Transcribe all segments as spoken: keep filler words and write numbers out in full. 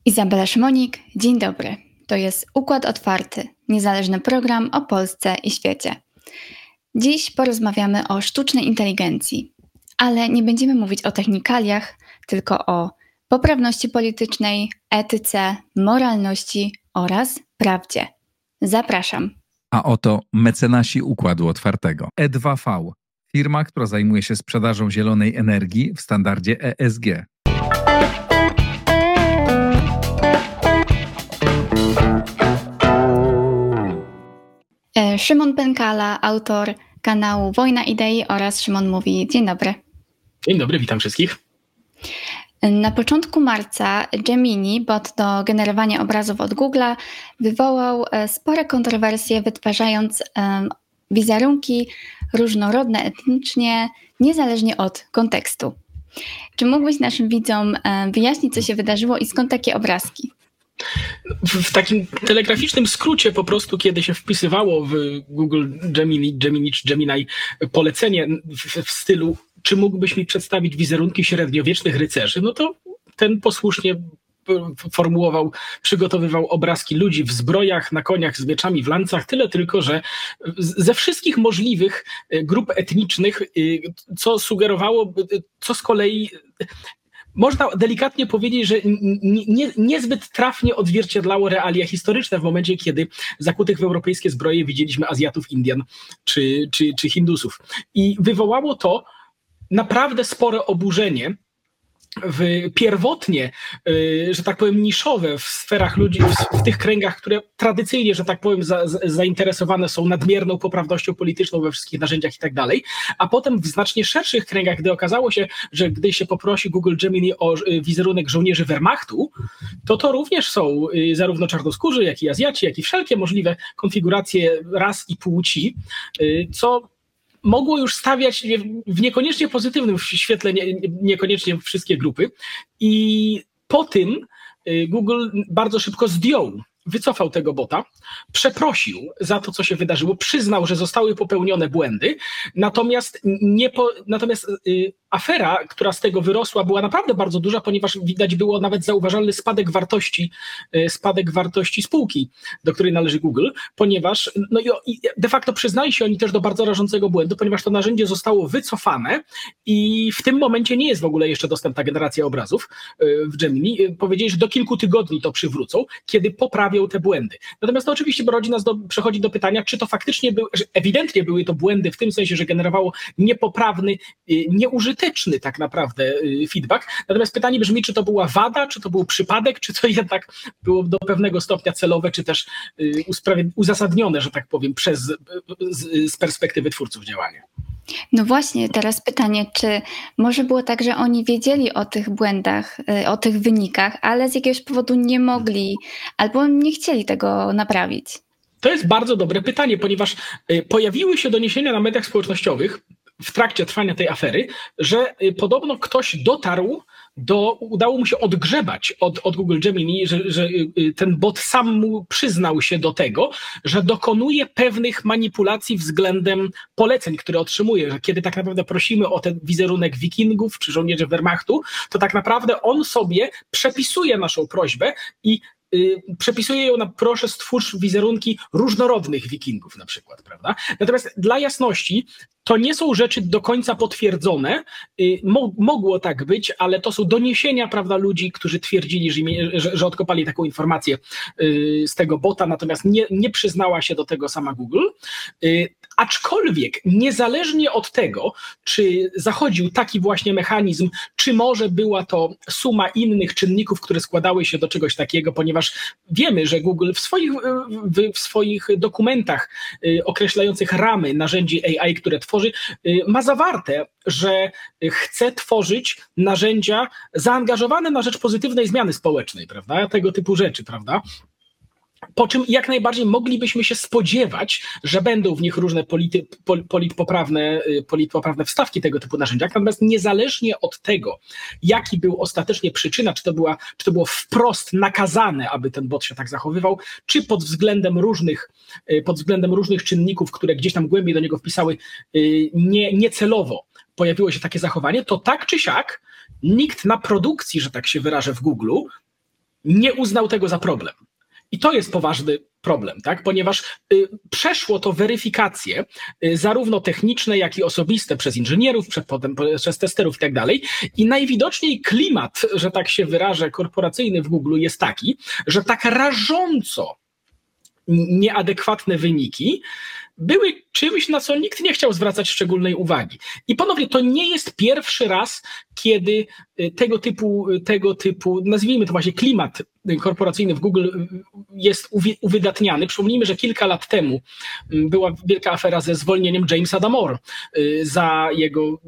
Izabela Szymonik, dzień dobry. To jest Układ Otwarty, niezależny program o Polsce i świecie. Dziś porozmawiamy o sztucznej inteligencji, ale nie będziemy mówić o technikaliach, tylko o poprawności politycznej, etyce, moralności oraz prawdzie. Zapraszam. A oto mecenasi Układu Otwartego. E dwa V, firma, która zajmuje się sprzedażą zielonej energii w standardzie E S G. Szymon Pękala, autor kanału Wojna Idei oraz Szymon Mówi. Dzień dobry. Dzień dobry, witam wszystkich. Na początku marca Gemini, bot do generowania obrazów od Google'a, wywołał spore kontrowersje, wytwarzając um, wizerunki różnorodne etnicznie, niezależnie od kontekstu. Czy mógłbyś naszym widzom um, wyjaśnić, co się wydarzyło i skąd takie obrazki? W takim telegraficznym skrócie po prostu, kiedy się wpisywało w Google Gemini, Gemini czy Gemini polecenie w, w stylu, czy mógłbyś mi przedstawić wizerunki średniowiecznych rycerzy, no to ten posłusznie formułował, przygotowywał obrazki ludzi w zbrojach, na koniach, z mieczami w lancach, tyle tylko, że ze wszystkich możliwych grup etnicznych, co sugerowało, co z kolei można delikatnie powiedzieć, że nie, niezbyt trafnie odzwierciedlało realia historyczne w momencie, kiedy zakutych w europejskie zbroje widzieliśmy Azjatów, Indian czy, czy, czy Hindusów. I wywołało to naprawdę spore oburzenie w pierwotnie, że tak powiem, niszowe w sferach ludzi, w, w tych kręgach, które tradycyjnie, że tak powiem, za, za, zainteresowane są nadmierną poprawnością polityczną we wszystkich narzędziach i tak dalej, a potem w znacznie szerszych kręgach, gdy okazało się, że gdy się poprosi Google Gemini o wizerunek żołnierzy Wehrmachtu, to to również są zarówno czarnoskórzy, jak i Azjaci, jak i wszelkie możliwe konfiguracje ras i płci, co mogło już stawiać w niekoniecznie pozytywnym świetle, nie, niekoniecznie wszystkie grupy. I po tym Google bardzo szybko zdjął, wycofał tego bota, przeprosił za to, co się wydarzyło, przyznał, że zostały popełnione błędy, natomiast, nie po, natomiast y, afera, która z tego wyrosła, była naprawdę bardzo duża, ponieważ widać było nawet zauważalny spadek wartości, y, spadek wartości spółki, do której należy Google, ponieważ no i de facto przyznali się oni też do bardzo rażącego błędu, ponieważ to narzędzie zostało wycofane i w tym momencie nie jest w ogóle jeszcze dostępna generacja obrazów y, w Gemini. Y, powiedzieli, że do kilku tygodni to przywrócą, kiedy poprawią te błędy. Natomiast to oczywiście rodzi nas do, przechodzi do pytania, czy to faktycznie były, że ewidentnie były to błędy w tym sensie, że generowało niepoprawny, nieużyteczny tak naprawdę feedback. Natomiast pytanie brzmi, czy to była wada, czy to był przypadek, czy to jednak było do pewnego stopnia celowe, czy też uzasadnione, że tak powiem, przez, z, z perspektywy twórców działania. No właśnie, teraz pytanie, czy może było tak, że oni wiedzieli o tych błędach, o tych wynikach, ale z jakiegoś powodu nie mogli albo nie chcieli tego naprawić? To jest bardzo dobre pytanie, ponieważ pojawiły się doniesienia na mediach społecznościowych w trakcie trwania tej afery, że podobno ktoś dotarł do, udało mu się odgrzebać od, od Google Gemini, że, że ten bot sam mu przyznał się do tego, że dokonuje pewnych manipulacji względem poleceń, które otrzymuje, że kiedy tak naprawdę prosimy o ten wizerunek wikingów czy żołnierzy Wehrmachtu, to tak naprawdę on sobie przepisuje naszą prośbę i Yy, przepisuje ją na proszę stwórz wizerunki różnorodnych wikingów na przykład, prawda? Natomiast dla jasności to nie są rzeczy do końca potwierdzone, yy, mo- mogło tak być, ale to są doniesienia, prawda, ludzi, którzy twierdzili, że, że, że odkopali taką informację yy, z tego bota, natomiast nie, nie przyznała się do tego sama Google. Yy, Aczkolwiek niezależnie od tego, czy zachodził taki właśnie mechanizm, czy może była to suma innych czynników, które składały się do czegoś takiego, ponieważ wiemy, że Google w swoich, w, w swoich dokumentach określających ramy narzędzi A I, które tworzy, ma zawarte, że chce tworzyć narzędzia zaangażowane na rzecz pozytywnej zmiany społecznej, prawda? Tego typu rzeczy, prawda? Po czym jak najbardziej moglibyśmy się spodziewać, że będą w nich różne polity, pol, politpoprawne, politpoprawne wstawki tego typu narzędziach, natomiast niezależnie od tego, jaki był ostatecznie przyczyna, czy to, była, czy to było wprost nakazane, aby ten bot się tak zachowywał, czy pod względem różnych, pod względem różnych czynników, które gdzieś tam głębiej do niego wpisały, nie, niecelowo pojawiło się takie zachowanie, to tak czy siak nikt na produkcji, że tak się wyrażę, w Google nie uznał tego za problem. I to jest poważny problem, tak? Ponieważ y, przeszło to weryfikacje y, zarówno techniczne, jak i osobiste przez inżynierów, przed, potem przez testerów i tak dalej. I najwidoczniej klimat, że tak się wyrażę, korporacyjny w Google jest taki, że tak rażąco nieadekwatne wyniki były czymś, na co nikt nie chciał zwracać szczególnej uwagi. I ponownie, to nie jest pierwszy raz, kiedy tego typu, tego typu, nazwijmy to właśnie klimat korporacyjny w Google jest uwydatniany. Przypomnijmy, że kilka lat temu była wielka afera ze zwolnieniem Jamesa Damore za jego,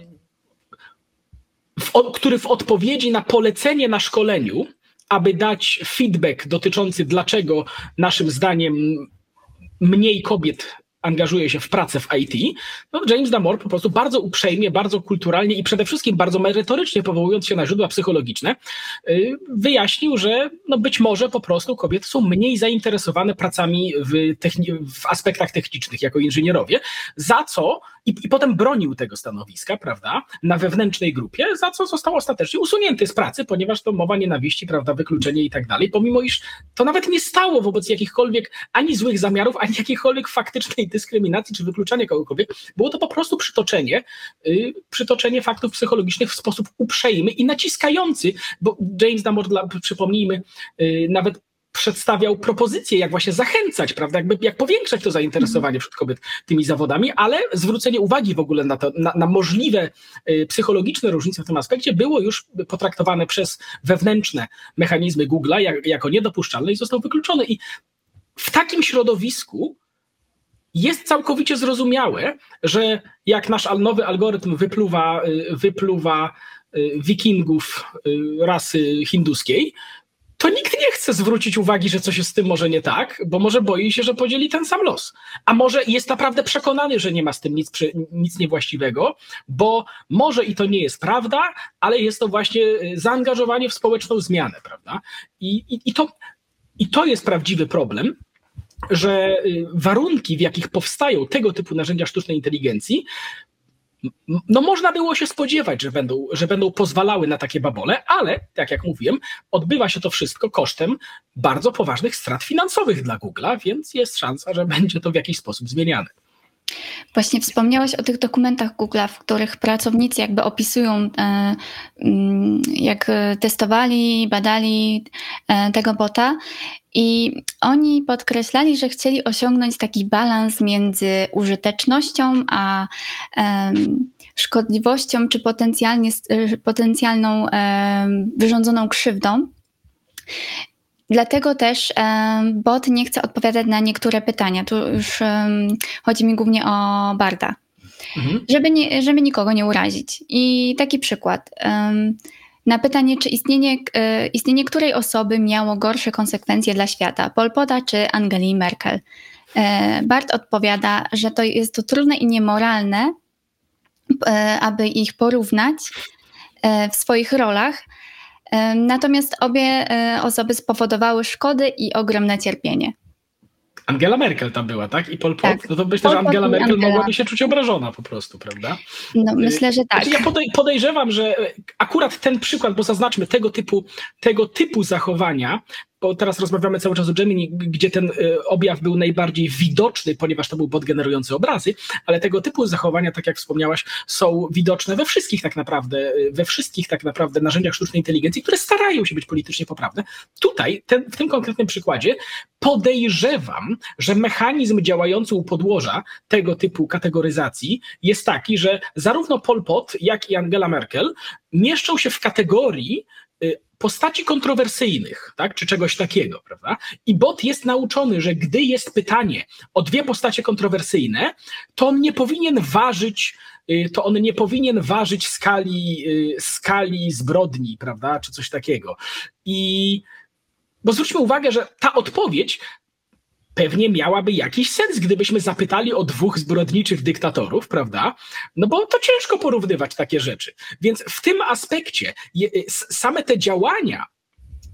który w odpowiedzi na polecenie na szkoleniu, aby dać feedback dotyczący, dlaczego naszym zdaniem mniej kobiet angażuje się w pracę w I T, no James Damore po prostu bardzo uprzejmie, bardzo kulturalnie i przede wszystkim bardzo merytorycznie, powołując się na źródła psychologiczne, wyjaśnił, że no być może po prostu kobiety są mniej zainteresowane pracami w, techni- w aspektach technicznych jako inżynierowie, za co i, i potem bronił tego stanowiska, prawda, na wewnętrznej grupie, za co został ostatecznie usunięty z pracy, ponieważ to mowa nienawiści, prawda, wykluczenie i tak dalej, pomimo iż to nawet nie stało wobec jakichkolwiek ani złych zamiarów, ani jakiejkolwiek faktycznej dyskryminacji czy wykluczania kogokolwiek. Było to po prostu przytoczenie, yy, przytoczenie faktów psychologicznych w sposób uprzejmy i naciskający, bo James Damore, dla, przypomnijmy, yy, nawet przedstawiał propozycje, jak właśnie zachęcać, prawda, jakby, jak powiększać to zainteresowanie wśród kobiet tymi zawodami, ale zwrócenie uwagi w ogóle na, to, na, na możliwe y, psychologiczne różnice w tym aspekcie było już potraktowane przez wewnętrzne mechanizmy Google'a jak, jako niedopuszczalne i został wykluczony. I w takim środowisku jest całkowicie zrozumiałe, że jak nasz nowy algorytm wypluwa, wypluwa wikingów rasy hinduskiej, to nikt nie chce zwrócić uwagi, że coś jest z tym może nie tak, bo może boi się, że podzieli ten sam los. A może jest naprawdę przekonany, że nie ma z tym nic, nic niewłaściwego, bo może i to nie jest prawda, ale jest to właśnie zaangażowanie w społeczną zmianę, prawda? I, i, i, to, i to jest prawdziwy problem, że warunki, w jakich powstają tego typu narzędzia sztucznej inteligencji, no można było się spodziewać, że będą, że będą pozwalały na takie babole, ale, tak jak mówiłem, odbywa się to wszystko kosztem bardzo poważnych strat finansowych dla Google'a, więc jest szansa, że będzie to w jakiś sposób zmieniane. Właśnie wspomniałeś o tych dokumentach Google'a, w których pracownicy jakby opisują, jak testowali, badali tego bota i oni podkreślali, że chcieli osiągnąć taki balans między użytecznością a szkodliwością czy potencjalnie, potencjalną wyrządzoną krzywdą. Dlatego też um, bot nie chce odpowiadać na niektóre pytania. Tu już um, chodzi mi głównie o Barda, mhm. żeby, nie, żeby nikogo nie urazić. I taki przykład. Um, na pytanie, czy istnienie, y, istnienie której osoby miało gorsze konsekwencje dla świata, Pol Pota czy Angeli Merkel. Y, Bart odpowiada, że to jest to trudne i niemoralne, y, aby ich porównać y, w swoich rolach. Natomiast obie osoby spowodowały szkody i ogromne cierpienie. Angela Merkel tam była, tak? I Pol Pot? Tak. No to myślę, że Angela Merkel Angela. mogłaby się czuć obrażona po prostu, prawda? No myślę, że tak. Znaczy, ja podej- podejrzewam, że akurat ten przykład, bo zaznaczmy tego typu, tego typu zachowania, bo teraz rozmawiamy cały czas o Gemini, gdzie ten objaw był najbardziej widoczny, ponieważ to był bot generujący obrazy, ale tego typu zachowania, tak jak wspomniałaś, są widoczne we wszystkich tak naprawdę, we wszystkich tak naprawdę narzędziach sztucznej inteligencji, które starają się być politycznie poprawne. Tutaj, ten, w tym konkretnym przykładzie, podejrzewam, że mechanizm działający u podłoża tego typu kategoryzacji jest taki, że zarówno Pol Pot, jak i Angela Merkel mieszczą się w kategorii postaci kontrowersyjnych, tak, czy czegoś takiego, prawda? I bot jest nauczony, że gdy jest pytanie o dwie postacie kontrowersyjne, to on nie powinien ważyć, to on nie powinien ważyć skali, skali zbrodni, prawda, czy coś takiego. I bo zwróćmy uwagę, że ta odpowiedź pewnie miałaby jakiś sens, gdybyśmy zapytali o dwóch zbrodniczych dyktatorów, prawda? No bo to ciężko porównywać takie rzeczy. Więc w tym aspekcie je, same te działania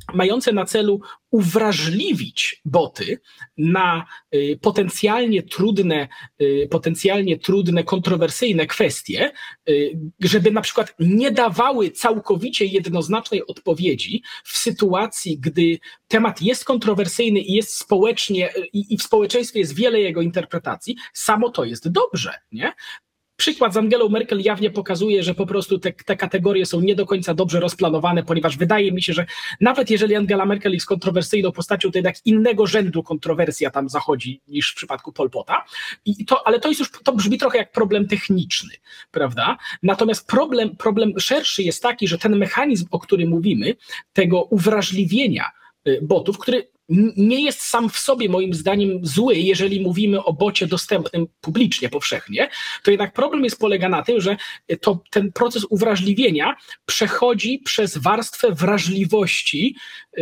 mające na celu uwrażliwić boty na y, potencjalnie trudne, y, potencjalnie trudne, kontrowersyjne kwestie, y, żeby na przykład nie dawały całkowicie jednoznacznej odpowiedzi w sytuacji, gdy temat jest kontrowersyjny i jest społecznie, i, i w społeczeństwie jest wiele jego interpretacji, samo to jest dobrze, nie? Przykład z Angelą Merkel jawnie pokazuje, że po prostu te, te kategorie są nie do końca dobrze rozplanowane, ponieważ wydaje mi się, że nawet jeżeli Angela Merkel jest kontrowersyjną postacią, to jednak innego rzędu kontrowersja tam zachodzi niż w przypadku Pol Pota. I to, ale to jest już, to brzmi trochę jak problem techniczny, prawda? Natomiast problem, problem szerszy jest taki, że ten mechanizm, o którym mówimy, tego uwrażliwienia botów, który nie jest sam w sobie moim zdaniem zły, jeżeli mówimy o bocie dostępnym publicznie, powszechnie, to jednak problem jest polega na tym, że to, ten proces uwrażliwienia przechodzi przez warstwę wrażliwości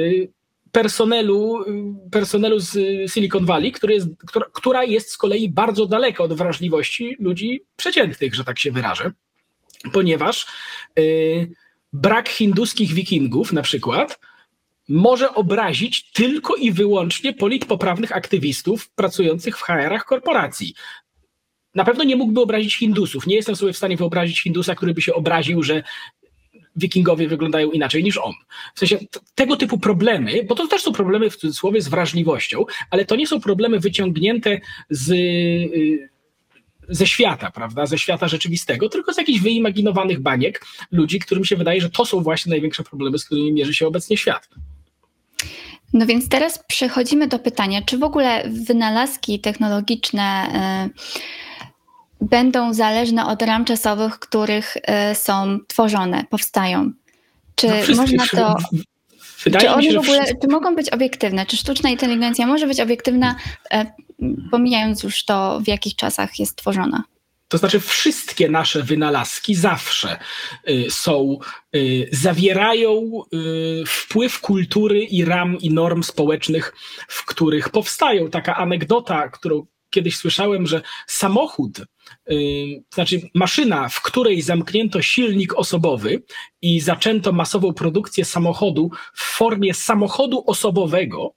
personelu, personelu z Silicon Valley, który jest, która, która jest z kolei bardzo daleka od wrażliwości ludzi przeciętnych, że tak się wyrażę, ponieważ yy, brak hinduskich wikingów na przykład może obrazić tylko i wyłącznie politpoprawnych aktywistów pracujących w H R-ach korporacji. Na pewno nie mógłby obrazić Hindusów. Nie jestem sobie w stanie wyobrazić Hindusa, który by się obraził, że wikingowie wyglądają inaczej niż on. W sensie t- tego typu problemy, bo to też są problemy w cudzysłowie z wrażliwością, ale to nie są problemy wyciągnięte z, yy, ze świata, prawda, ze świata rzeczywistego, tylko z jakichś wyimaginowanych baniek ludzi, którym się wydaje, że to są właśnie największe problemy, z którymi mierzy się obecnie świat. No więc teraz przechodzimy do pytania, czy w ogóle wynalazki technologiczne y, będą zależne od ram czasowych, w których y, są tworzone, powstają? Czy no można to... Wydaje czy one mi się, w ogóle, wszystko... czy mogą być obiektywne? Czy sztuczna inteligencja może być obiektywna, y, pomijając już to, w jakich czasach jest tworzona? To znaczy wszystkie nasze wynalazki zawsze y, są, y, zawierają y, wpływ kultury i ram i norm społecznych, w których powstają. Taka anegdota, którą kiedyś słyszałem, że samochód, y, to znaczy maszyna, w której zamknięto silnik osobowy i zaczęto masową produkcję samochodu w formie samochodu osobowego,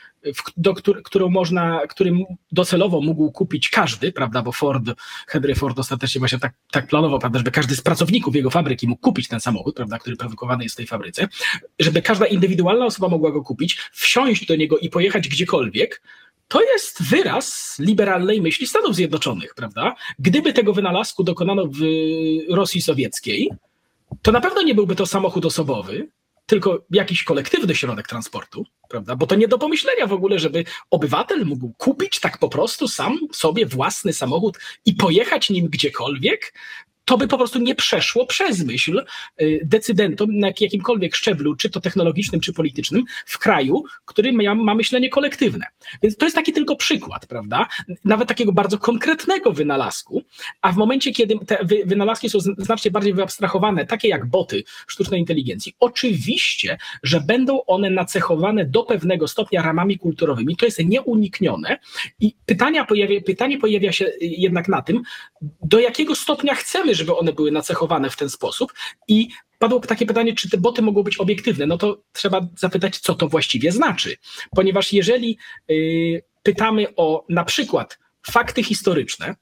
do, który, którą można, którym docelowo mógł kupić każdy, prawda, bo Ford, Henry Ford ostatecznie właśnie tak, tak planował, prawda, żeby każdy z pracowników jego fabryki mógł kupić ten samochód, prawda, który produkowany jest w tej fabryce, żeby każda indywidualna osoba mogła go kupić, wsiąść do niego i pojechać gdziekolwiek. To jest wyraz liberalnej myśli Stanów Zjednoczonych, prawda? Gdyby tego wynalazku dokonano w Rosji Sowieckiej, to na pewno nie byłby to samochód osobowy, tylko jakiś kolektywny środek transportu, prawda? Bo to nie do pomyślenia w ogóle, żeby obywatel mógł kupić tak po prostu sam sobie własny samochód i pojechać nim gdziekolwiek. To by po prostu nie przeszło przez myśl decydentom na jakimkolwiek szczeblu, czy to technologicznym, czy politycznym, w kraju, który ma, ma myślenie kolektywne. Więc to jest taki tylko przykład, prawda? Nawet takiego bardzo konkretnego wynalazku, a w momencie, kiedy te wy, wynalazki są znacznie bardziej wyabstrahowane, takie jak boty sztucznej inteligencji, oczywiście, że będą one nacechowane do pewnego stopnia ramami kulturowymi, to jest nieuniknione i pytania pojawia, pytanie pojawia się jednak na tym, do jakiego stopnia chcemy, żeby one były nacechowane w ten sposób i padło takie pytanie, czy te boty mogą być obiektywne, no to trzeba zapytać, co to właściwie znaczy, ponieważ jeżeli y, pytamy o na przykład fakty historyczne,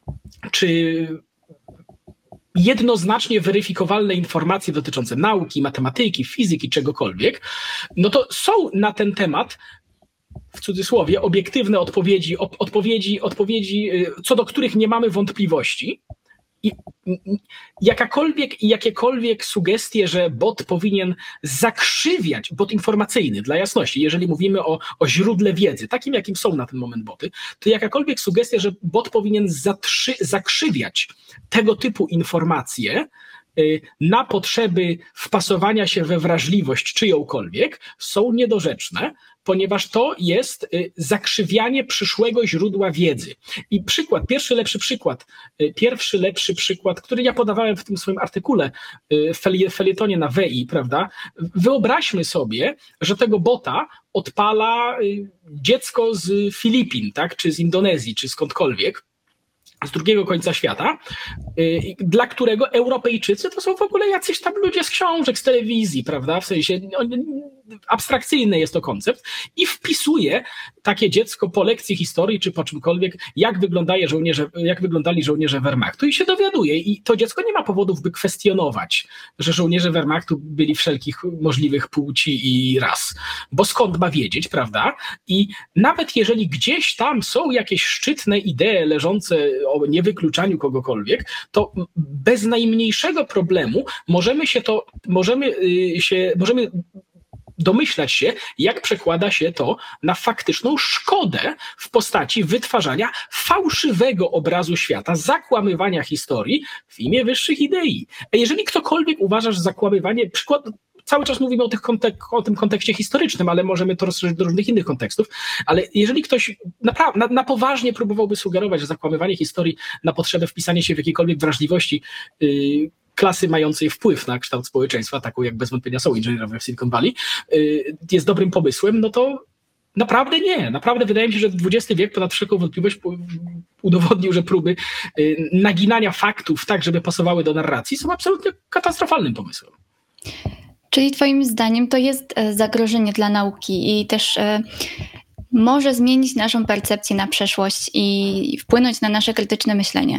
czy jednoznacznie weryfikowalne informacje dotyczące nauki, matematyki, fizyki, czegokolwiek, no to są na ten temat w cudzysłowie obiektywne odpowiedzi, op- odpowiedzi, odpowiedzi, co do których nie mamy wątpliwości. I jakakolwiek, jakiekolwiek sugestie, że bot powinien zakrzywiać, bot informacyjny, dla jasności, jeżeli mówimy o, o źródle wiedzy, takim jakim są na ten moment boty, to jakakolwiek sugestia, że bot powinien zatrzy, zakrzywiać tego typu informacje na potrzeby wpasowania się we wrażliwość czyjąkolwiek, są niedorzeczne, ponieważ to jest zakrzywianie przyszłego źródła wiedzy. I przykład, pierwszy lepszy przykład, pierwszy lepszy przykład, który ja podawałem w tym swoim artykule w felietonie na W I, prawda? Wyobraźmy sobie, że tego bota odpala dziecko z Filipin, tak? Czy z Indonezji, czy skądkolwiek, z drugiego końca świata, dla którego Europejczycy to są w ogóle jacyś tam ludzie z książek, z telewizji, prawda? W sensie abstrakcyjny jest to koncept i wpisuje takie dziecko po lekcji historii czy po czymkolwiek, jak, wyglądaje żołnierze, jak wyglądali żołnierze Wehrmachtu i się dowiaduje. I to dziecko nie ma powodów, by kwestionować, że żołnierze Wehrmachtu byli wszelkich możliwych płci i ras. Bo skąd ma wiedzieć, prawda? I nawet jeżeli gdzieś tam są jakieś szczytne idee leżące o niewykluczaniu kogokolwiek, to bez najmniejszego problemu możemy się to, możemy się, możemy domyślać się, jak przekłada się to na faktyczną szkodę w postaci wytwarzania fałszywego obrazu świata, zakłamywania historii w imię wyższych idei. A jeżeli ktokolwiek uważa, że zakłamywanie, przykład, cały czas mówimy o, tych kontek- o tym kontekście historycznym, ale możemy to rozszerzyć do różnych innych kontekstów, ale jeżeli ktoś napra- na, na poważnie próbowałby sugerować, że zakłamywanie historii na potrzebę wpisania się w jakiejkolwiek wrażliwości yy, klasy mającej wpływ na kształt społeczeństwa, taką jak bez wątpienia są inżynierowie w Silicon Valley, yy, jest dobrym pomysłem, no to naprawdę nie. Naprawdę wydaje mi się, że dwudziesty wiek ponad wszelką wątpliwość udowodnił, że próby yy, naginania faktów tak, żeby pasowały do narracji, są absolutnie katastrofalnym pomysłem. Czyli twoim zdaniem to jest zagrożenie dla nauki i też e, może zmienić naszą percepcję na przeszłość i wpłynąć na nasze krytyczne myślenie?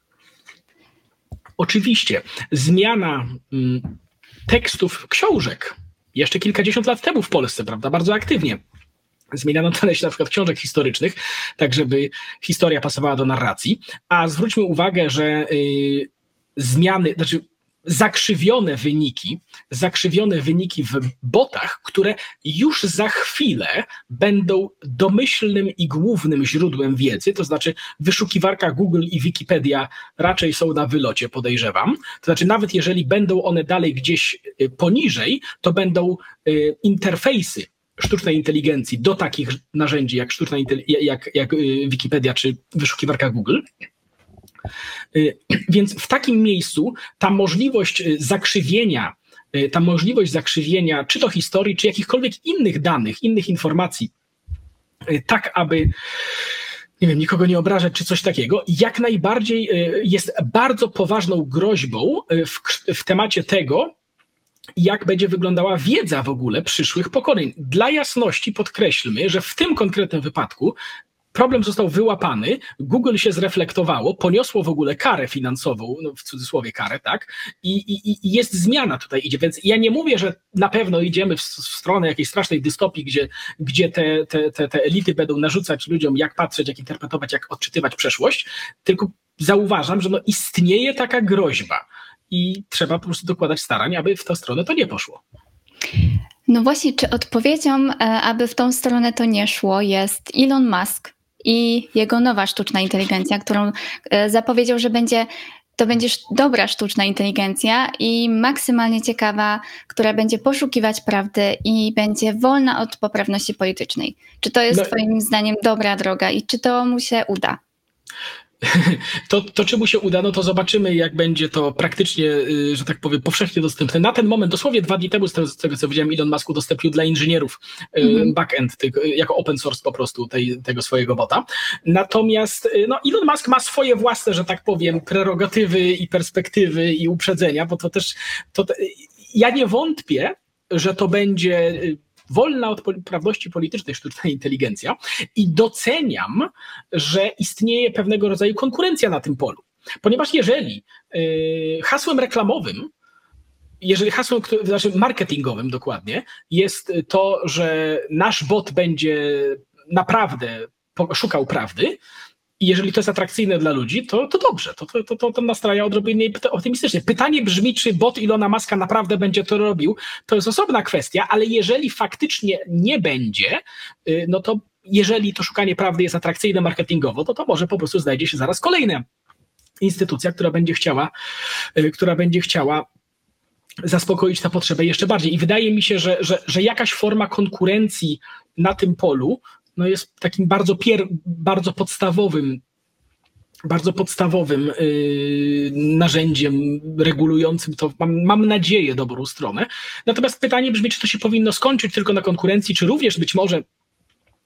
Oczywiście. Zmiana m, tekstów książek jeszcze kilkadziesiąt lat temu w Polsce, prawda, bardzo aktywnie. Zmieniano treść na przykład książek historycznych, tak żeby historia pasowała do narracji, a zwróćmy uwagę, że y, zmiany, znaczy zakrzywione wyniki, zakrzywione wyniki w botach, które już za chwilę będą domyślnym i głównym źródłem wiedzy, to znaczy wyszukiwarka Google i Wikipedia raczej są na wylocie, podejrzewam. To znaczy nawet jeżeli będą one dalej gdzieś poniżej, to będą interfejsy sztucznej inteligencji do takich narzędzi jak, sztuczna jak, jak Wikipedia czy wyszukiwarka Google. Więc w takim miejscu ta możliwość zakrzywienia, ta możliwość zakrzywienia czy to historii, czy jakichkolwiek innych danych, innych informacji, tak aby, nie wiem, nikogo nie obrażać, czy coś takiego, jak najbardziej jest bardzo poważną groźbą w, w temacie tego, jak będzie wyglądała wiedza w ogóle przyszłych pokoleń. Dla jasności podkreślmy, że w tym konkretnym wypadku problem został wyłapany, Google się zreflektowało, poniosło w ogóle karę finansową, no w cudzysłowie karę, tak? I, i, i jest zmiana tutaj idzie, więc ja nie mówię, że na pewno idziemy w, w stronę jakiejś strasznej dystopii, gdzie, gdzie te, te, te, te elity będą narzucać ludziom, jak patrzeć, jak interpretować, jak odczytywać przeszłość, tylko zauważam, że no istnieje taka groźba i trzeba po prostu dokładać starań, aby w tę stronę to nie poszło. No właśnie, czy odpowiedzią, aby w tą stronę to nie szło, jest Elon Musk i jego nowa sztuczna inteligencja, którą zapowiedział, że będzie, to będzie dobra sztuczna inteligencja i maksymalnie ciekawa, która będzie poszukiwać prawdy i będzie wolna od poprawności politycznej. Czy to jest no, twoim zdaniem dobra droga i czy to mu się uda? To, to czy mu się uda, no to zobaczymy, jak będzie to praktycznie, że tak powiem, powszechnie dostępne. Na ten moment, dosłownie dwa dni temu, z tego, z tego co widziałem, Elon Musk udostępnił dla inżynierów mm-hmm. backend, jako open source po prostu tej, tego swojego bota. Natomiast no, Elon Musk ma swoje własne, że tak powiem, prerogatywy i perspektywy i uprzedzenia, bo to też, to, ja nie wątpię, że to będzie wolna od poprawności politycznej sztuczna inteligencja i doceniam, że istnieje pewnego rodzaju konkurencja na tym polu. Ponieważ jeżeli y, hasłem reklamowym, jeżeli hasłem, znaczy marketingowym dokładnie, jest to, że nasz bot będzie naprawdę szukał prawdy, i jeżeli to jest atrakcyjne dla ludzi, to, to dobrze, to, to, to, to nastraja odrobinę optymistycznie. Pytanie brzmi, czy bot Elona Muska naprawdę będzie to robił, to jest osobna kwestia, ale jeżeli faktycznie nie będzie, no to jeżeli to szukanie prawdy jest atrakcyjne marketingowo, to to może po prostu znajdzie się zaraz kolejna instytucja, która będzie chciała, która będzie chciała zaspokoić tę potrzebę jeszcze bardziej. I wydaje mi się, że, że, że jakaś forma konkurencji na tym polu no jest takim bardzo, pier, bardzo podstawowym, bardzo podstawowym yy, narzędziem regulującym to, mam, mam nadzieję, dobrą stronę. Natomiast pytanie brzmi, czy to się powinno skończyć tylko na konkurencji, czy również być może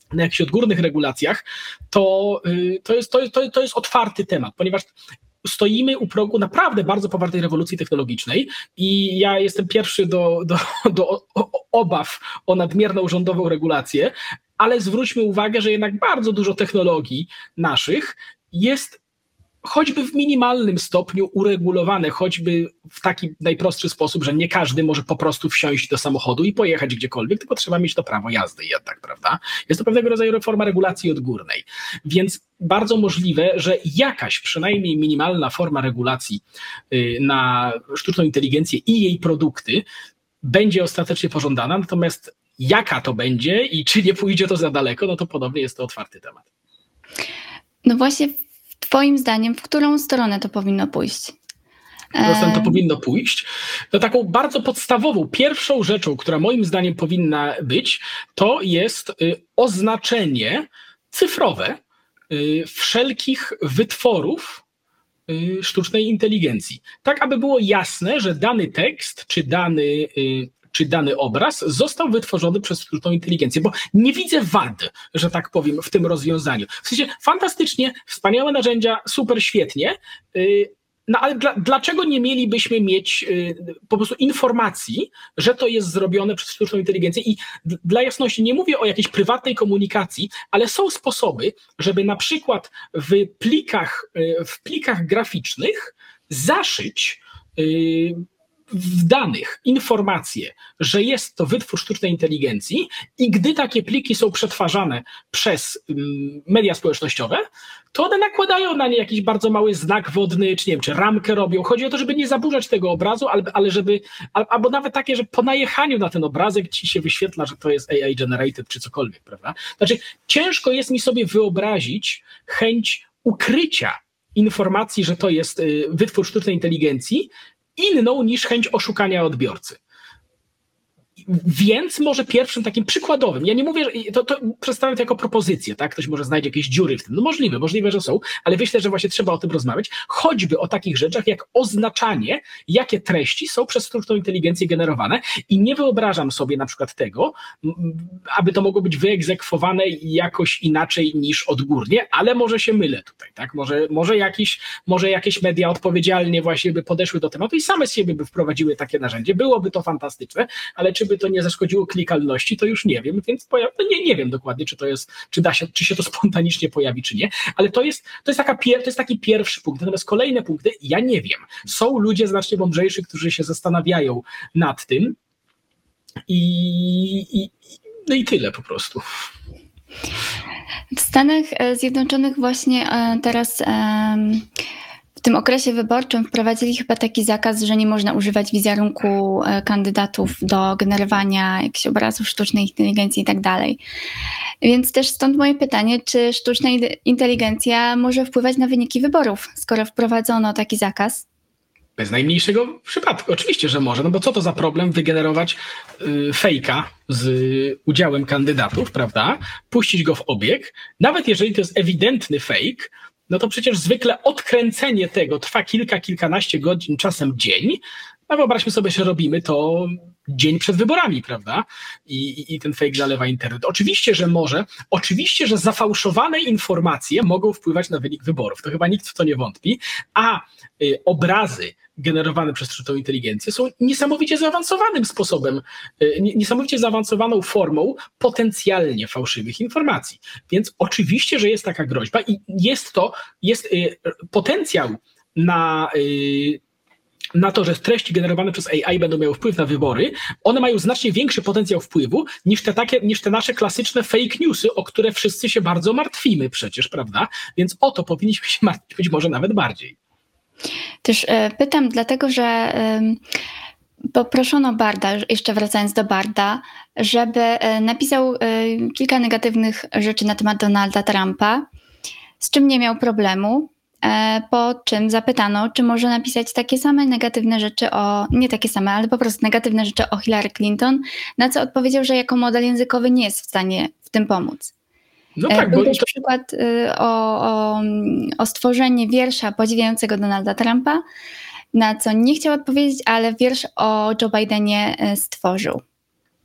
na jakichś odgórnych regulacjach, to, to, jest, to, jest, to jest otwarty temat, ponieważ stoimy u progu naprawdę bardzo poważnej rewolucji technologicznej i ja jestem pierwszy do, do, do obaw o nadmierną rządową regulację, ale zwróćmy uwagę, że jednak bardzo dużo technologii naszych jest choćby w minimalnym stopniu uregulowane, choćby w taki najprostszy sposób, że nie każdy może po prostu wsiąść do samochodu i pojechać gdziekolwiek, tylko trzeba mieć to prawo jazdy jednak, prawda? Jest to pewnego rodzaju forma regulacji odgórnej. Więc bardzo możliwe, że jakaś przynajmniej minimalna forma regulacji na sztuczną inteligencję i jej produkty będzie ostatecznie pożądana, natomiast jaka to będzie i czy nie pójdzie to za daleko, no to podobnie jest to otwarty temat. No właśnie, twoim zdaniem, w którą stronę to powinno pójść? W którą stronę to powinno pójść? No taką bardzo podstawową, pierwszą rzeczą, która moim zdaniem powinna być, to jest oznaczenie cyfrowe wszelkich wytworów sztucznej inteligencji. Tak, aby było jasne, że dany tekst czy dany czy dany obraz został wytworzony przez sztuczną inteligencję, bo nie widzę wad, że tak powiem, w tym rozwiązaniu. W sensie fantastycznie, wspaniałe narzędzia, super świetnie, no ale dla, dlaczego nie mielibyśmy mieć po prostu informacji, że to jest zrobione przez sztuczną inteligencję? I dla jasności nie mówię o jakiejś prywatnej komunikacji, ale są sposoby, żeby na przykład w plikach, w plikach graficznych zaszyć w danych informacje, że jest to wytwór sztucznej inteligencji i gdy takie pliki są przetwarzane przez media społecznościowe, to one nakładają na nie jakiś bardzo mały znak wodny, czy nie wiem, czy ramkę robią. Chodzi o to, żeby nie zaburzać tego obrazu, ale, ale żeby, albo nawet takie, że po najechaniu na ten obrazek ci się wyświetla, że to jest A I generated, czy cokolwiek, prawda? Znaczy, ciężko jest mi sobie wyobrazić chęć ukrycia informacji, że to jest wytwór sztucznej inteligencji, inną niż chęć oszukania odbiorcy. Więc może pierwszym takim przykładowym, ja nie mówię, że to, to przedstawiam to jako propozycję, tak? Ktoś może znajdzie jakieś dziury w tym. No możliwe, możliwe, że są, ale myślę, że właśnie trzeba o tym rozmawiać, choćby o takich rzeczach jak oznaczanie, jakie treści są przez sztuczną inteligencję generowane i nie wyobrażam sobie na przykład tego, aby to mogło być wyegzekwowane jakoś inaczej niż odgórnie, ale może się mylę tutaj, tak? Może, może, jakiś, może jakieś media odpowiedzialnie właśnie by podeszły do tematu i same z siebie by wprowadziły takie narzędzie. Byłoby to fantastyczne, ale czy by to nie zaszkodziło klikalności, to już nie wiem, więc poja- no nie, nie wiem dokładnie, czy to jest, czy da się, czy się to spontanicznie pojawi, czy nie, ale to jest, to jest, taka pier- to jest taki pierwszy punkt, natomiast kolejne punkty, ja nie wiem. Są ludzie znacznie mądrzejsi, którzy się zastanawiają nad tym i, i no i tyle po prostu. W Stanach Zjednoczonych właśnie teraz w tym okresie wyborczym wprowadzili chyba taki zakaz, że nie można używać wizerunku kandydatów do generowania jakichś obrazów sztucznej inteligencji i tak dalej. Więc też stąd moje pytanie, czy sztuczna inteligencja może wpływać na wyniki wyborów, skoro wprowadzono taki zakaz? Bez najmniejszego przypadku. Oczywiście, że może, no bo co to za problem wygenerować y, fejka z udziałem kandydatów, prawda? Puścić go w obieg. Nawet jeżeli to jest ewidentny fake, no to przecież zwykle odkręcenie tego trwa kilka, kilkanaście godzin, czasem dzień. No wyobraźmy sobie, że robimy to dzień przed wyborami, prawda? I, i, i ten fake zalewa internet. Oczywiście, że może. Oczywiście, że zafałszowane informacje mogą wpływać na wynik wyborów. To chyba nikt w to nie wątpi. A y, obrazy generowane przez sztuczną inteligencję są niesamowicie zaawansowanym sposobem, y, niesamowicie zaawansowaną formą potencjalnie fałszywych informacji. Więc oczywiście, że jest taka groźba i jest to, jest y, potencjał na... Y, na to, że treści generowane przez A I będą miały wpływ na wybory, one mają znacznie większy potencjał wpływu niż te, takie, niż te nasze klasyczne fake newsy, o które wszyscy się bardzo martwimy przecież, prawda? Więc o to powinniśmy się martwić być może nawet bardziej. Też e, pytam dlatego, że e, poproszono Barda, jeszcze wracając do Barda, żeby e, napisał e, kilka negatywnych rzeczy na temat Donalda Trumpa, z czym nie miał problemu. Po czym zapytano, czy może napisać takie same negatywne rzeczy o, nie takie same, ale po prostu negatywne rzeczy o Hillary Clinton, na co odpowiedział, że jako model językowy nie jest w stanie w tym pomóc. No tak, Był bo też to... przykład o, o, o stworzenie wiersza podziwiającego Donalda Trumpa, na co nie chciał odpowiedzieć, ale wiersz o Joe Bidenie stworzył.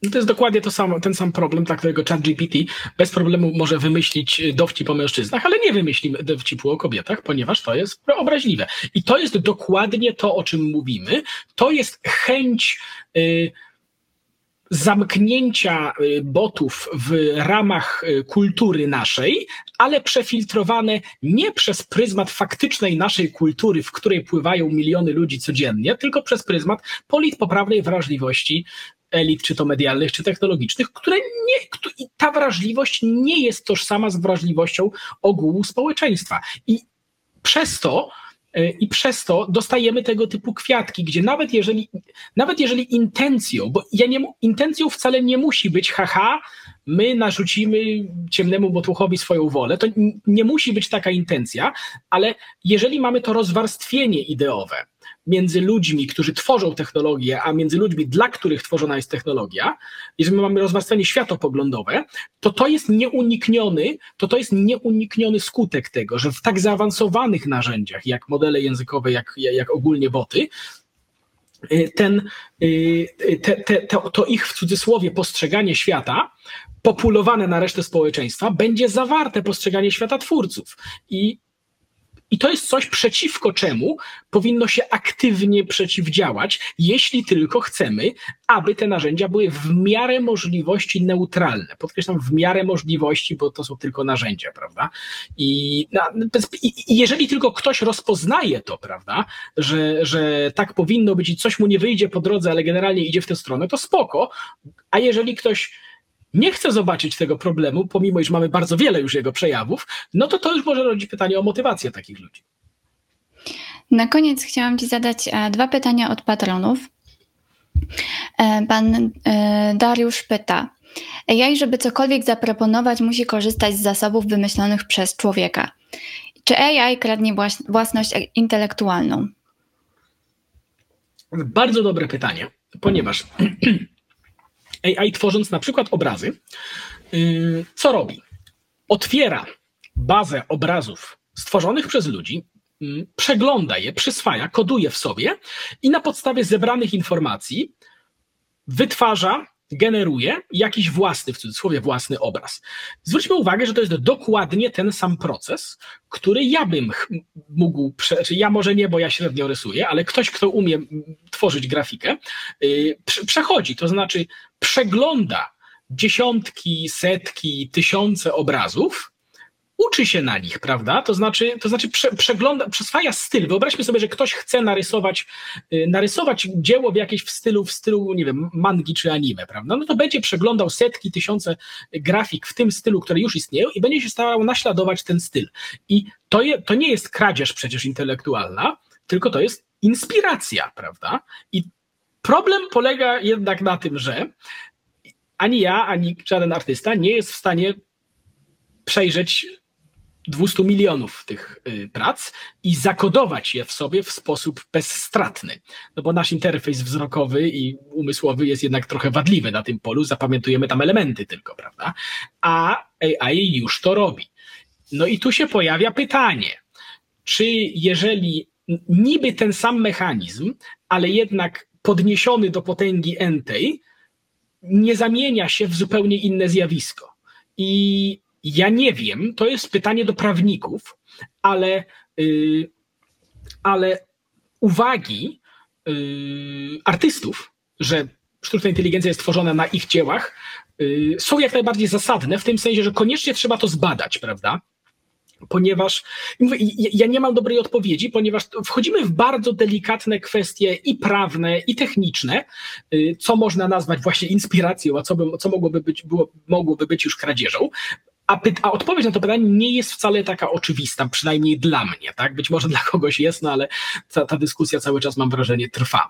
No to jest dokładnie to samo, ten sam problem, dla którego ChatGPT bez problemu może wymyślić dowcip o mężczyznach, ale nie wymyśli dowcipu o kobietach, ponieważ to jest obraźliwe. I to jest dokładnie to, o czym mówimy. To jest chęć y, zamknięcia botów w ramach kultury naszej, ale przefiltrowane nie przez pryzmat faktycznej naszej kultury, w której pływają miliony ludzi codziennie, tylko przez pryzmat politpoprawnej wrażliwości elit, czy to medialnych, czy technologicznych, które nie, i ta wrażliwość nie jest tożsama z wrażliwością ogółu społeczeństwa. I przez to I przez to dostajemy tego typu kwiatki, gdzie nawet jeżeli, nawet jeżeli intencją, bo ja nie, intencją wcale nie musi być haha, my narzucimy ciemnemu botłuchowi swoją wolę, to nie musi być taka intencja, ale jeżeli mamy to rozwarstwienie ideowe między ludźmi, którzy tworzą technologię, a między ludźmi, dla których tworzona jest technologia, jeżeli mamy rozwarstwienie światopoglądowe, to to jest nieunikniony, to to jest nieunikniony skutek tego, że w tak zaawansowanych narzędziach, jak modele językowe, jak, jak ogólnie boty, ten, te, te, to, to ich w cudzysłowie postrzeganie świata populowane na resztę społeczeństwa będzie zawarte postrzeganie świata twórców. I I to jest coś, przeciwko czemu powinno się aktywnie przeciwdziałać, jeśli tylko chcemy, aby te narzędzia były w miarę możliwości neutralne. Podkreślam, w miarę możliwości, bo to są tylko narzędzia, prawda? I, i jeżeli tylko ktoś rozpoznaje to, prawda, że, że tak powinno być i coś mu nie wyjdzie po drodze, ale generalnie idzie w tę stronę, to spoko. A jeżeli ktoś nie chce zobaczyć tego problemu, pomimo iż mamy bardzo wiele już jego przejawów, no to to już może rodzić pytanie o motywację takich ludzi. Na koniec chciałam Ci zadać dwa pytania od patronów. Pan Dariusz pyta: A I, żeby cokolwiek zaproponować, musi korzystać z zasobów wymyślonych przez człowieka. Czy A I kradnie własność intelektualną? Bardzo dobre pytanie, ponieważ A I, tworząc na przykład obrazy, yy, co robi? Otwiera bazę obrazów stworzonych przez ludzi, yy, przegląda je, przyswaja, koduje w sobie i na podstawie zebranych informacji wytwarza, generuje jakiś własny, w cudzysłowie własny obraz. Zwróćmy uwagę, że to jest dokładnie ten sam proces, który ja bym mógł, prze, czy ja może nie, bo ja średnio rysuję, ale ktoś, kto umie tworzyć grafikę, yy, przechodzi, to znaczy przegląda dziesiątki, setki, tysiące obrazów, uczy się na nich, prawda? To znaczy, to znaczy prze, przegląda, przyswaja styl. Wyobraźmy sobie, że ktoś chce narysować, yy, narysować dzieło w jakieś w stylu, w stylu, nie wiem, mangi czy anime, prawda? No to będzie przeglądał setki, tysiące grafik w tym stylu, które już istnieją i będzie się starał naśladować ten styl. I to, je, to nie jest kradzież przecież intelektualna, tylko to jest inspiracja, prawda? I problem polega jednak na tym, że ani ja, ani żaden artysta nie jest w stanie przejrzeć dwieście milionów tych y, prac i zakodować je w sobie w sposób bezstratny. No bo nasz interfejs wzrokowy i umysłowy jest jednak trochę wadliwy na tym polu, zapamiętujemy tam elementy tylko, prawda? A A I już to robi. No i tu się pojawia pytanie, czy jeżeli niby ten sam mechanizm, ale jednak podniesiony do potęgi n-tej, nie zamienia się w zupełnie inne zjawisko. I ja nie wiem, to jest pytanie do prawników, ale, yy, ale uwagi yy, artystów, że sztuczna inteligencja jest tworzona na ich dziełach, yy, są jak najbardziej zasadne, w tym sensie, że koniecznie trzeba to zbadać, prawda? Ponieważ mówię, ja nie mam dobrej odpowiedzi, ponieważ wchodzimy w bardzo delikatne kwestie i prawne, i techniczne, co można nazwać właśnie inspiracją, a co, by, co mogłoby, być, było, mogłoby być już kradzieżą. A, py, a odpowiedź na to pytanie nie jest wcale taka oczywista, przynajmniej dla mnie. Tak? Być może dla kogoś jest, no ale ta, ta dyskusja cały czas, mam wrażenie, trwa.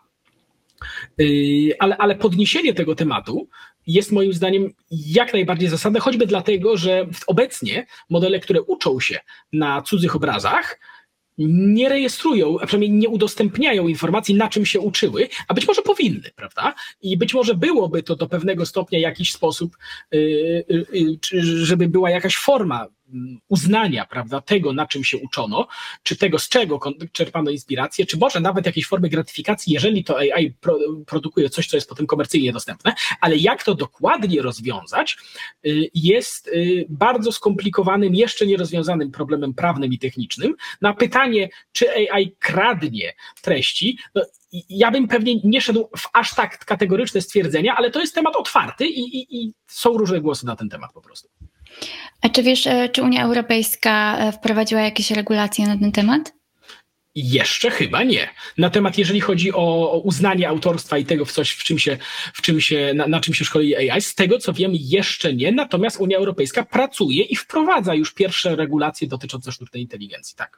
Yy, ale, ale podniesienie tego tematu jest moim zdaniem jak najbardziej zasadne, choćby dlatego, że obecnie modele, które uczą się na cudzych obrazach, nie rejestrują, a przynajmniej nie udostępniają informacji, na czym się uczyły, a być może powinny, prawda? I być może byłoby to do pewnego stopnia jakiś sposób, yy, yy, żeby była jakaś forma uznania, prawda, tego, na czym się uczono, czy tego, z czego czerpano inspirację, czy może nawet jakiejś formy gratyfikacji, jeżeli to A I pro, produkuje coś, co jest potem komercyjnie dostępne, ale jak to dokładnie rozwiązać, jest bardzo skomplikowanym, jeszcze nierozwiązanym problemem prawnym i technicznym. Na pytanie, czy A I kradnie treści, no, ja bym pewnie nie szedł w aż tak kategoryczne stwierdzenia, ale to jest temat otwarty i, i, i są różne głosy na ten temat po prostu. A czy wiesz, czy Unia Europejska wprowadziła jakieś regulacje na ten temat? Jeszcze chyba nie. Na temat, jeżeli chodzi o, o uznanie autorstwa i tego, w coś, w czym się, w czym się, na, na czym się szkoli A I, z tego co wiem, jeszcze nie. Natomiast Unia Europejska pracuje i wprowadza już pierwsze regulacje dotyczące sztucznej inteligencji. Tak.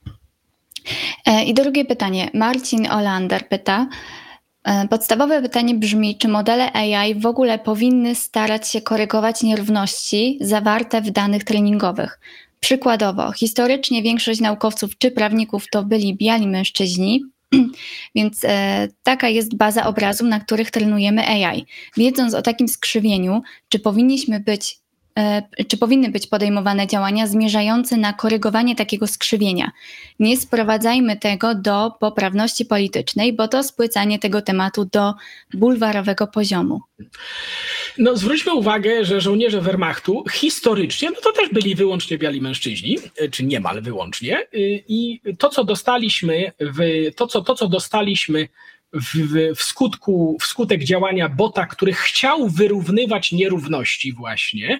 I drugie pytanie. Marcin Olander pyta. Podstawowe pytanie brzmi, czy modele A I w ogóle powinny starać się korygować nierówności zawarte w danych treningowych? Przykładowo, historycznie większość naukowców czy prawników to byli biali mężczyźni, więc e, taka jest baza obrazu, na których trenujemy A I. Wiedząc o takim skrzywieniu, czy powinniśmy być czy powinny być podejmowane działania zmierzające na korygowanie takiego skrzywienia. Nie sprowadzajmy tego do poprawności politycznej, bo to spłycanie tego tematu do bulwarowego poziomu. No, zwróćmy uwagę, że żołnierze Wehrmachtu historycznie, no to też byli wyłącznie biali mężczyźni, czy niemal wyłącznie, i to, co dostaliśmy, w, to, co, to, co dostaliśmy w, w, w, skutku, w skutek działania bota, który chciał wyrównywać nierówności właśnie,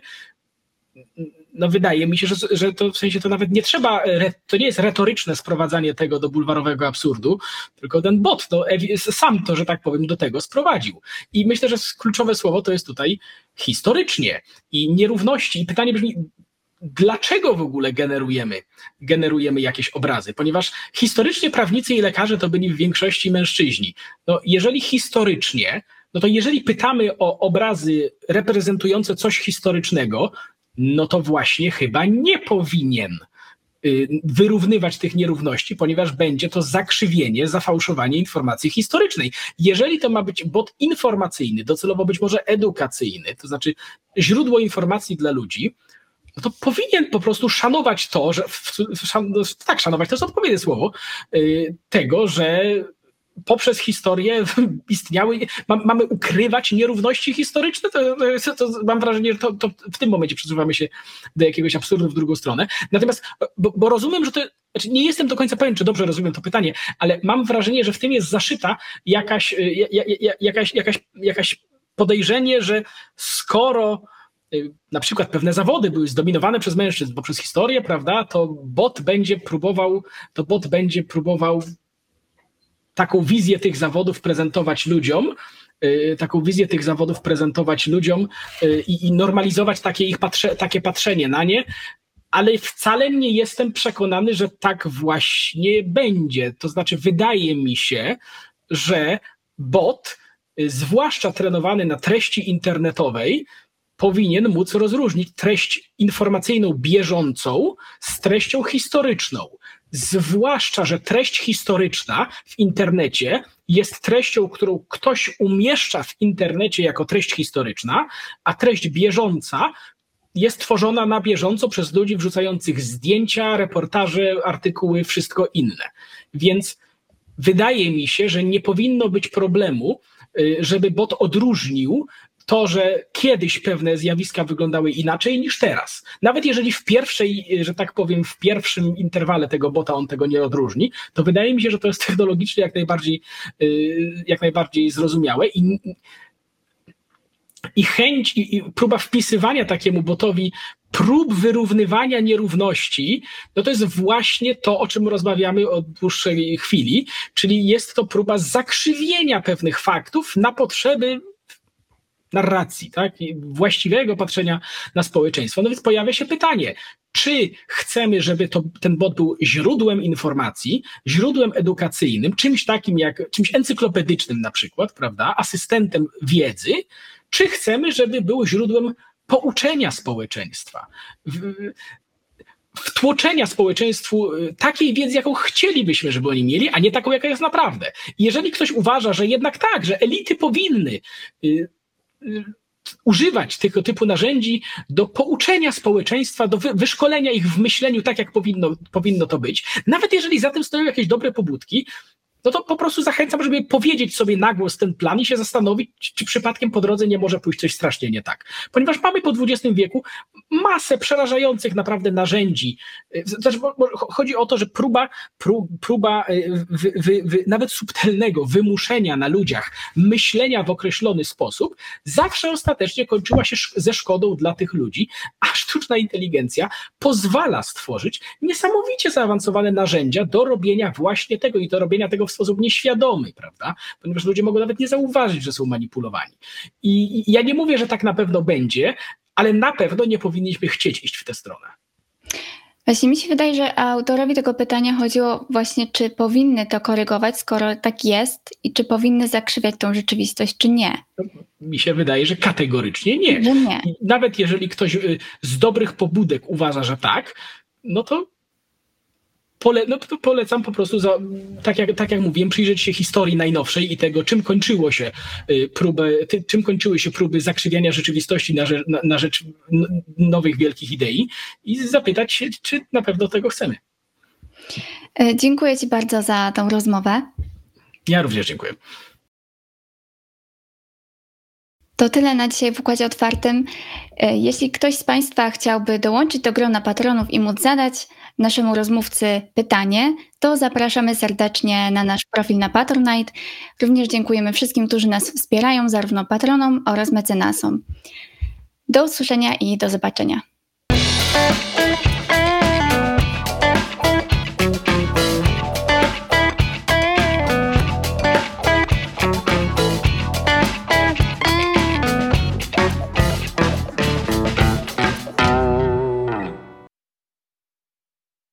no wydaje mi się, że, że to w sensie to nawet nie trzeba, to nie jest retoryczne sprowadzanie tego do bulwarowego absurdu, tylko ten bot to sam to, że tak powiem, do tego sprowadził. I myślę, że kluczowe słowo to jest tutaj historycznie i nierówności. I pytanie brzmi, dlaczego w ogóle generujemy, generujemy jakieś obrazy? Ponieważ historycznie prawnicy i lekarze to byli w większości mężczyźni. No, jeżeli historycznie, no to jeżeli pytamy o obrazy reprezentujące coś historycznego, no to właśnie chyba nie powinien wyrównywać tych nierówności, ponieważ będzie to zakrzywienie, zafałszowanie informacji historycznej. Jeżeli to ma być bot informacyjny, docelowo być może edukacyjny, to znaczy źródło informacji dla ludzi, no to powinien po prostu szanować to, że, szan, tak, szanować to jest odpowiednie słowo, tego, że poprzez historię istniały, ma, mamy ukrywać nierówności historyczne, to, to, to mam wrażenie, że to, to w tym momencie przesuwamy się do jakiegoś absurdu w drugą stronę. Natomiast, bo, bo rozumiem, że to, znaczy nie jestem do końca pewien, czy dobrze rozumiem to pytanie, ale mam wrażenie, że w tym jest zaszyta jakaś, jakaś, jakaś, jakaś podejrzenie, że skoro na przykład pewne zawody były zdominowane przez mężczyzn poprzez historię, prawda, to bot będzie próbował, to bot będzie próbował taką wizję tych zawodów prezentować ludziom, yy, taką wizję tych zawodów prezentować ludziom yy, i normalizować takie ich patrze, takie patrzenie na nie, ale wcale nie jestem przekonany, że tak właśnie będzie. To znaczy wydaje mi się, że bot, yy, zwłaszcza trenowany na treści internetowej, powinien móc rozróżnić treść informacyjną bieżącą z treścią historyczną. Zwłaszcza, że treść historyczna w internecie jest treścią, którą ktoś umieszcza w internecie jako treść historyczna, a treść bieżąca jest tworzona na bieżąco przez ludzi wrzucających zdjęcia, reportaże, artykuły, wszystko inne. Więc wydaje mi się, że nie powinno być problemu, żeby bot odróżnił to, że kiedyś pewne zjawiska wyglądały inaczej niż teraz. Nawet jeżeli w pierwszej, że tak powiem, w pierwszym interwale tego bota on tego nie odróżni, to wydaje mi się, że to jest technologicznie jak najbardziej, jak najbardziej zrozumiałe i, i chęć i, i próba wpisywania takiemu botowi prób wyrównywania nierówności, no to jest właśnie to, o czym rozmawiamy od dłuższej chwili, czyli jest to próba zakrzywienia pewnych faktów na potrzeby narracji, tak? I właściwego patrzenia na społeczeństwo. No więc pojawia się pytanie, czy chcemy, żeby to, ten bot był źródłem informacji, źródłem edukacyjnym, czymś takim jak, czymś encyklopedycznym na przykład, prawda, asystentem wiedzy, czy chcemy, żeby był źródłem pouczenia społeczeństwa, wtłoczenia społeczeństwu takiej wiedzy, jaką chcielibyśmy, żeby oni mieli, a nie taką, jaka jest naprawdę. I jeżeli ktoś uważa, że jednak tak, że elity powinny używać tego typu narzędzi do pouczenia społeczeństwa, do wy, wyszkolenia ich w myśleniu tak, jak powinno, powinno to być. Nawet jeżeli za tym stoją jakieś dobre pobudki, no to po prostu zachęcam, żeby powiedzieć sobie na głos ten plan i się zastanowić, czy przypadkiem po drodze nie może pójść coś strasznie nie tak. Ponieważ mamy po dwudziestym wieku masę przerażających naprawdę narzędzi. Znaczy, bo, bo chodzi o to, że próba, pró, próba wy, wy, wy, nawet subtelnego wymuszenia na ludziach myślenia w określony sposób zawsze ostatecznie kończyła się ze szkodą dla tych ludzi, a sztuczna inteligencja pozwala stworzyć niesamowicie zaawansowane narzędzia do robienia właśnie tego i do robienia tego w sposób nieświadomy, prawda? Ponieważ ludzie mogą nawet nie zauważyć, że są manipulowani. I, i ja nie mówię, że tak na pewno będzie, ale na pewno nie powinniśmy chcieć iść w tę stronę. Właśnie mi się wydaje, że autorowi tego pytania chodziło właśnie, czy powinny to korygować, skoro tak jest, i czy powinny zakrzywiać tą rzeczywistość, czy nie. Mi się wydaje, że kategorycznie nie. Że nie. Nawet jeżeli ktoś z dobrych pobudek uważa, że tak, no to Pole, no to polecam po prostu, za, tak, jak, tak jak mówiłem, przyjrzeć się historii najnowszej i tego, czym kończyło się próby, czym kończyły się próby zakrzywiania rzeczywistości na, na, na rzecz nowych wielkich idei i zapytać się, czy na pewno tego chcemy. Dziękuję Ci bardzo za tą rozmowę. Ja również dziękuję. To tyle na dzisiaj w Układzie Otwartym. Jeśli ktoś z Państwa chciałby dołączyć do grona patronów i móc zadać naszemu rozmówcy pytanie, to zapraszamy serdecznie na nasz profil na Patronite. Również dziękujemy wszystkim, którzy nas wspierają, zarówno patronom oraz mecenasom. Do usłyszenia i do zobaczenia.